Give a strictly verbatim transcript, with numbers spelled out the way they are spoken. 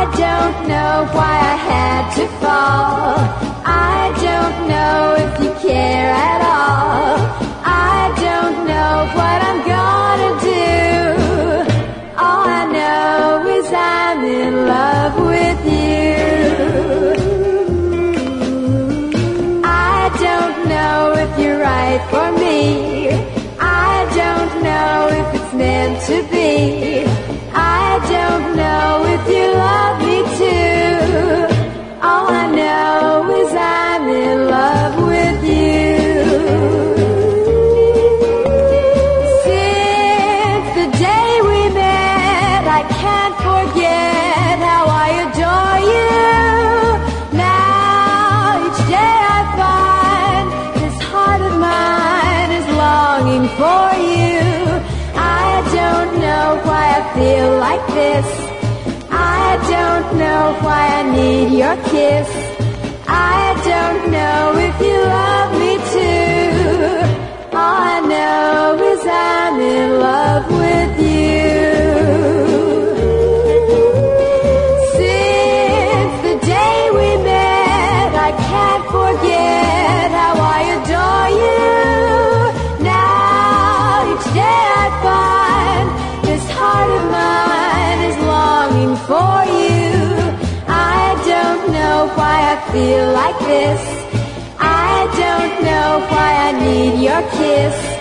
don't know why I had to fall. I don't know if you care at all. I don't know what I'm gonna do. All I know is I'm in love with you. I don't know if you're right for me. I don't know if it's meant to be. I don't know if you love me too. All I know is I'm in love with you. Since the day we met, I can't forget how I adore you. Now each day I find this heart of mine is longing for you. I don't know why I feel like this. I don't know why I need your kiss. I don't know if you love me too. All I know is I'm in love with you. Since the day we met, I can't forget how I adore you. Now each day I find this heart of mine is longing for you. I don't know why I feel like this. I don't know why I need your kiss.